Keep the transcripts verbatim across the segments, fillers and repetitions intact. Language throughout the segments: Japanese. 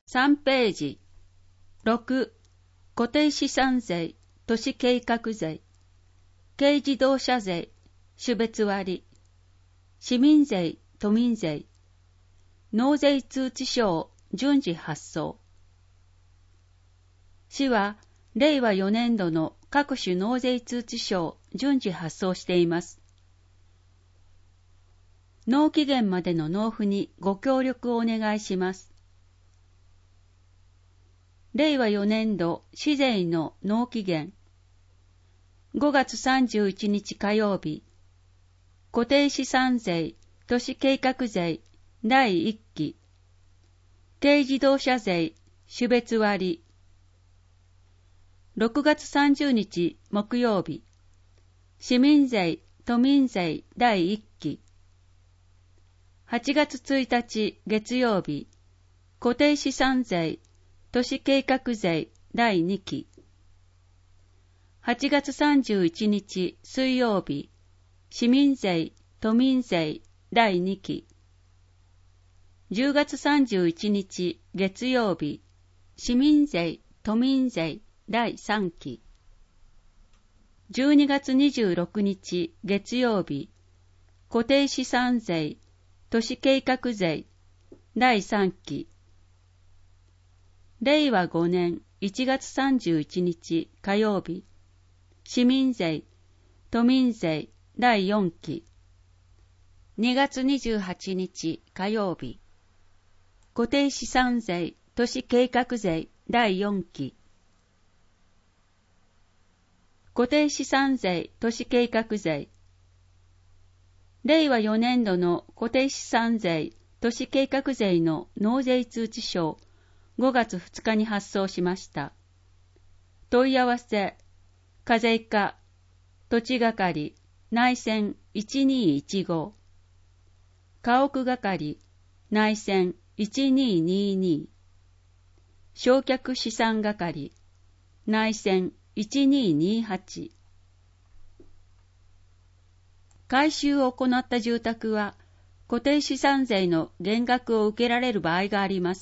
さんページ。ろく、固定資産税、都市計画税、軽自動車税、種別割、市民税、都民税、納税通知書を順次発送。市は、れいわよねんどの各種納税通知書を順次発送しています。納期限までの納付にご協力をお願いします。れいわよねんど市税の納期限。ごがつさんじゅういちにち火曜日。固定資産税、都市計画税、だいいっき。軽自動車税、種別割。ろくがつさんじゅうにち木曜日。市民税、都民税だいいっき。はちがつついたち月曜日。固定資産税、都市計画税だいにき。はちがつさんじゅういちにち水曜日。市民税、都民税だいにき。じゅうがつさんじゅういちにち月曜日。市民税、都民税だいさんき。じゅうにがつにじゅうろくにち月曜日。固定資産税、都市計画税だいさんき。れいわごねんいちがつさんじゅういちにち火曜日。市民税、都民税だいよんき。にがつにじゅうはちにち火曜日。固定資産税、都市計画税だいよんき。固定資産税、都市計画税。れいわよねんどの固定資産税、都市計画税の納税通知書をごがつふつかに発送しました。問い合わせ、課税課、土地係、内線いちにいいちご、家屋係、内線いちにいにに、償却資産係、内線いちにいにはち。改修を行った住宅は、固定資産税の減額を受けられる場合があります。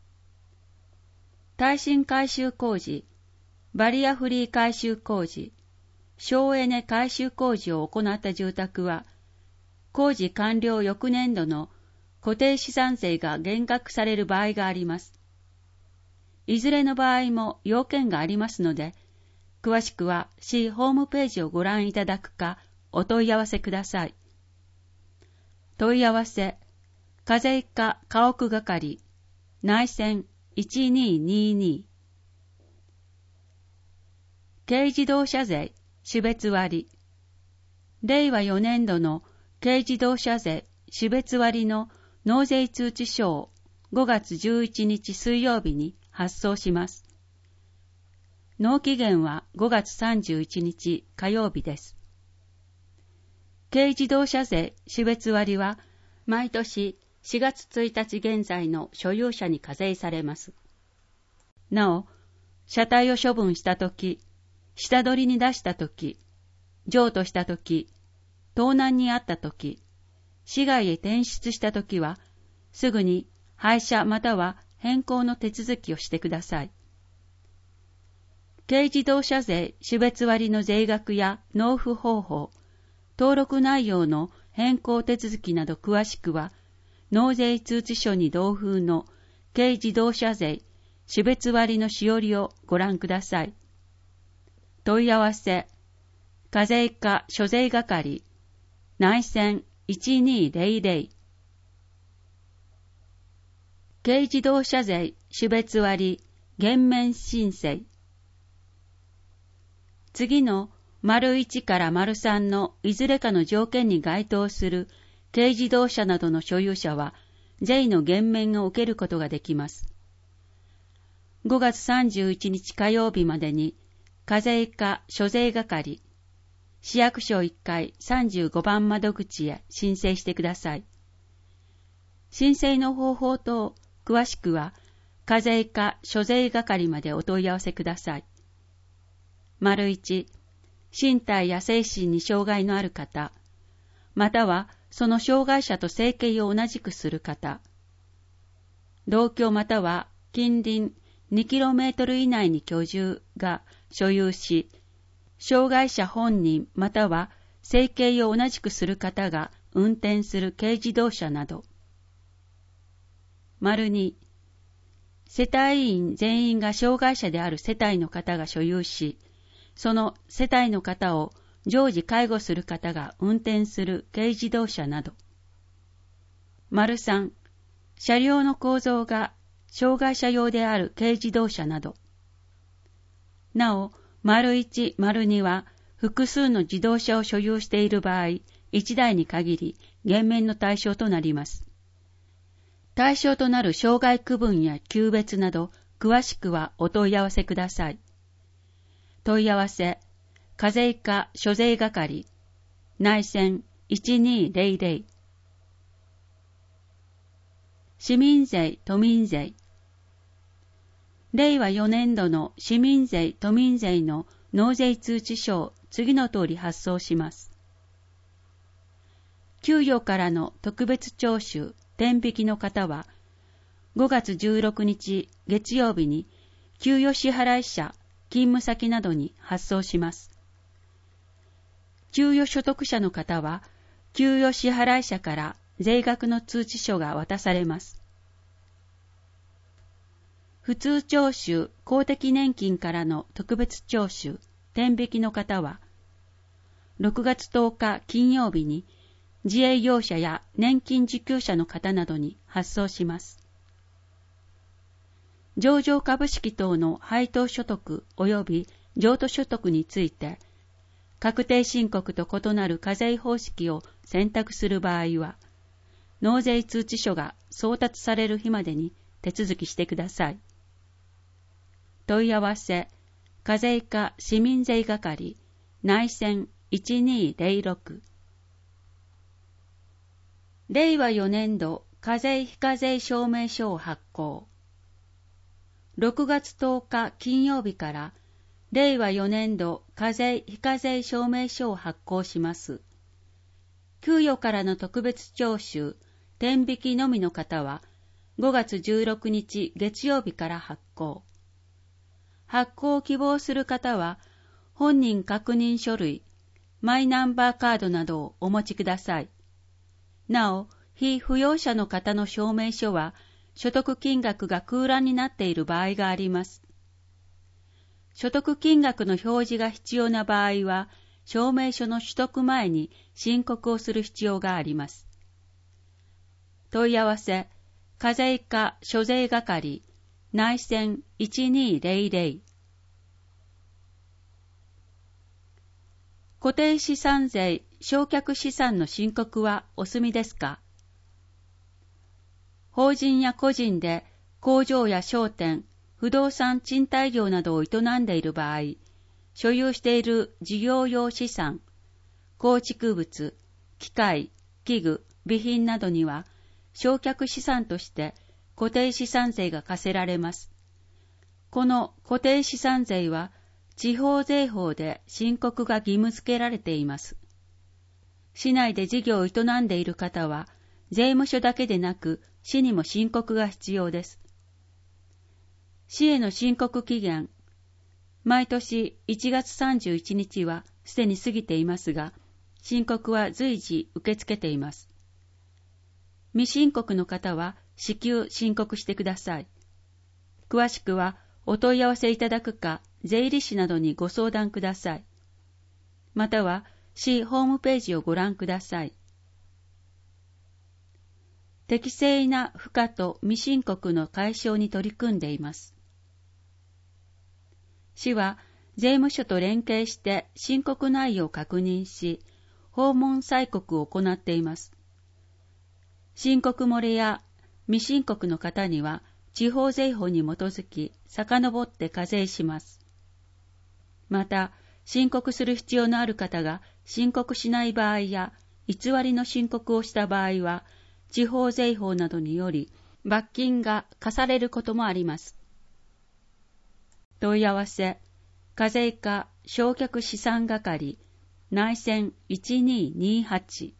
耐震改修工事、バリアフリー改修工事、省エネ改修工事を行った住宅は、工事完了翌年度の固定資産税が減額される場合があります。いずれの場合も要件がありますので、詳しくは市ホームページをご覧いただくか、お問い合わせください。問い合わせ、課税課家屋係、内線いちにいにに、軽自動車税、種別割。れいわよねんどの軽自動車税、種別割の納税通知書をごがつじゅういちにち水曜日に発送します。納期限はごがつさんじゅういちにち火曜日です。軽自動車税、種別割は毎年しがつついたち現在の所有者に課税されます。なお、車体を処分したとき、下取りに出したとき、譲渡したとき、盗難にあったとき、市外へ転出したときは、すぐに廃車または変更の手続きをしてください。軽自動車税種別割の税額や納付方法、登録内容の変更手続きなど詳しくは、納税通知書に同封の軽自動車税種別割のしおりをご覧ください。問い合わせ、課税課諸税係、内線いちにいぜろぜろ、軽自動車税種別割減免申請。次の丸いちから丸さんのいずれかの条件に該当する軽自動車などの所有者は税の減免を受けることができます。ごがつさんじゅういちにち火曜日までに課税課諸税係、市役所いっかいさんじゅうごばん窓口へ申請してください。申請の方法と詳しくは課税課諸税係までお問い合わせください。丸いち、身体や精神に障害のある方、またはその障害者と生計を同じくする方、同居または近隣 にキロメートル 以内に居住が所有し、障害者本人または生計を同じくする方が運転する軽自動車など。丸に、世帯員全員が障害者である世帯の方が所有し、その世帯の方を常時介護する方が運転する軽自動車など。丸さん、車両の構造が障害者用である軽自動車など。なお、丸いち、丸には複数の自動車を所有している場合、いちだいに限り減免の対象となります。対象となる障害区分や級別など、詳しくはお問い合わせください。問い合わせ、課税課諸税係、内線いちにーぜろぜろ。市民税・都民税。れいわよねんどの市民税・都民税の納税通知書を次の通り発送します。給与からの特別徴収・天引きの方は、ごがつじゅうろくにち月曜日に給与支払者、勤務先などに発送します。給与所得者の方は、給与支払者から税額の通知書が渡されます。普通徴収・公的年金からの特別徴収・天引きの方は、ろくがつとおか金曜日に自営業者や年金受給者の方などに発送します。上場株式等の配当所得及び譲渡所得について、確定申告と異なる課税方式を選択する場合は、納税通知書が送達される日までに手続きしてください。問い合わせ、課税課市民税係、内線いちにーぜろろく。れいわよねんど課税非課税証明書を発行。ろくがつとおか金曜日かられいわよねんど課税非課税証明書を発行します。給与からの特別徴収、天引きのみの方はごがつじゅうろくにち月曜日から発行。発行を希望する方は、本人確認書類、マイナンバーカードなどをお持ちください。なお、被扶養者の方の証明書は、所得金額が空欄になっている場合があります。所得金額の表示が必要な場合は、証明書の取得前に申告をする必要があります。問い合わせ、課税課諸税係、内線いちにーぜろぜろ。固定資産税、償却資産の申告はお済みですか？法人や個人で工場や商店、不動産賃貸業などを営んでいる場合、所有している事業用資産、構築物、機械、器具、備品などには、償却資産として固定資産税が課せられます。この固定資産税は、地方税法で申告が義務付けられています。市内で事業を営んでいる方は、税務署だけでなく、市にも申告が必要です。市への申告期限、毎年いちがつさんじゅういちにちはすでに過ぎていますが、申告は随時受け付けています。未申告の方は至急申告してください。詳しくはお問い合わせいただくか、税理士などにご相談ください。または市ホームページをご覧ください。適正な付加と未申告の解消に取り組んでいます。市は税務署と連携して申告内容を確認し、訪問催告を行っています。申告漏れや未申告の方には、地方税法に基づき遡って課税します。また、申告する必要のある方が申告しない場合や、偽りの申告をした場合は、地方税法などにより罰金が課されることもあります。問い合わせ、課税課償却資産係、内線いちにーにーはち。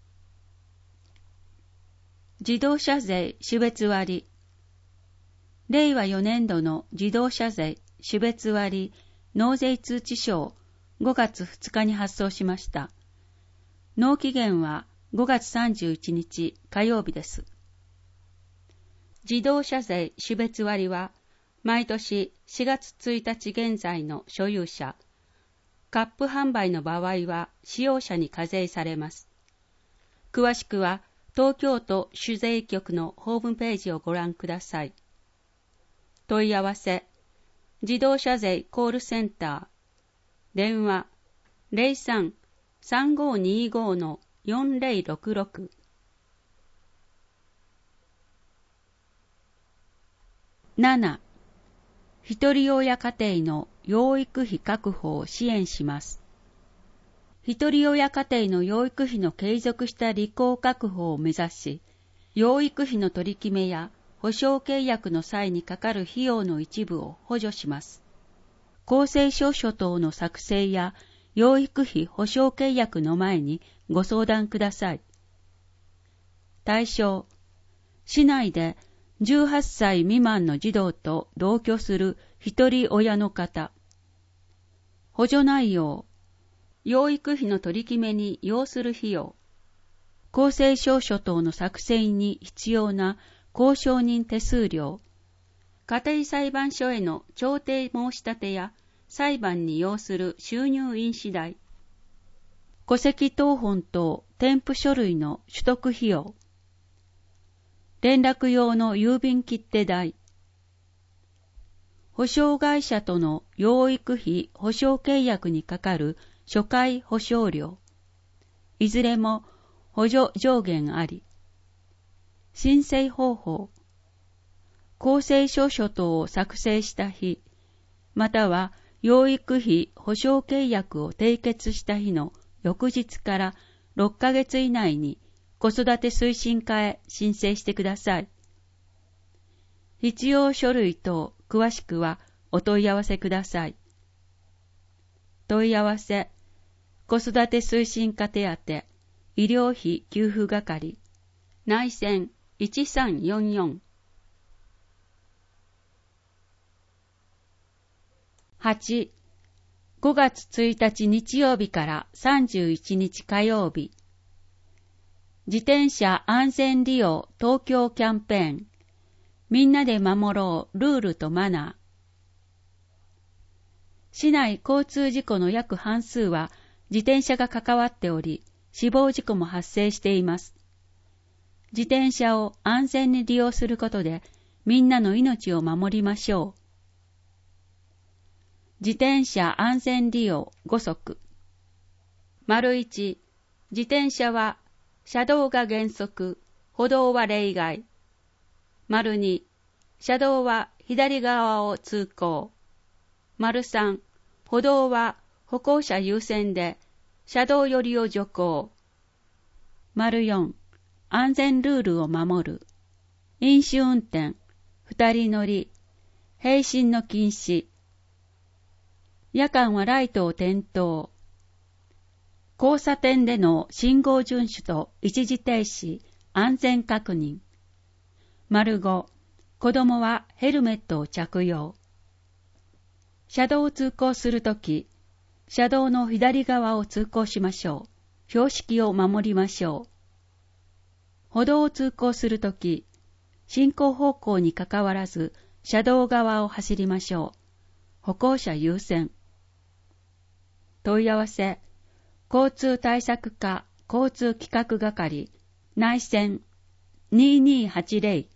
自動車税種別割。 れいわよねんどの自動車税種別割納税通知書をごがつふつかに発送しました。納期限はごがつさんじゅういちにち火曜日です。自動車税種別割は毎年しがつついたち現在の所有者、カップ販売の場合は使用者に課税されます。詳しくは東京都主税局のホームページをご覧ください。問い合わせ、自動車税コールセンター、電話 ゼロさん さんごーにーごー のよんぜろろくろく。なな、ひとり親家庭の養育費確保を支援します。ひとり親家庭の養育費の継続した履行確保を目指し、養育費の取り決めや保証契約の際にかかる費用の一部を補助します。公正証書等の作成や養育費保証契約の前にご相談ください。対象、市内でじゅうはっさい未満の児童と同居する一人親の方。補助内容、養育費の取り決めに要する費用、公正証書等の作成に必要な公証人手数料、家庭裁判所への調停申し立てや裁判に要する収入印紙代、戸籍謄本等添付書類の取得費用、連絡用の郵便切手代、保証会社との養育費保証契約にかかる初回保証料、いずれも補助上限あり、申請方法、公正証書等を作成した日、または養育費保証契約を締結した日の翌日からろっかげつ以内に子育て推進課へ申請してください。必要書類等詳しくはお問い合わせください。問い合わせ、子育て推進課手当、医療費給付係、内線いちさんよんよん。はち、ごがつついたち日曜日からさんじゅういちにち火曜日、自転車安全利用東京キャンペーン、みんなで守ろうルールとマナー。市内交通事故の約半数は自転車が関わっており、死亡事故も発生しています。自転車を安全に利用することで、みんなの命を守りましょう。自転車安全利用ごそく。丸いち、自転車は車道が原則、歩道は例外。丸に、車道は左側を通行。丸さん、歩道は歩行者優先で、車道寄りを徐行。丸よん、安全ルールを守る。飲酒運転、二人乗り、並進の禁止。夜間はライトを点灯。交差点での信号遵守と一時停止、安全確認。丸ご、子供はヘルメットを着用。車道を通行するとき、車道の左側を通行しましょう。標識を守りましょう。歩道を通行するとき、進行方向にかかわらず、車道側を走りましょう。歩行者優先。問い合わせ、交通対策課交通企画係、内線にーにーはちぜろ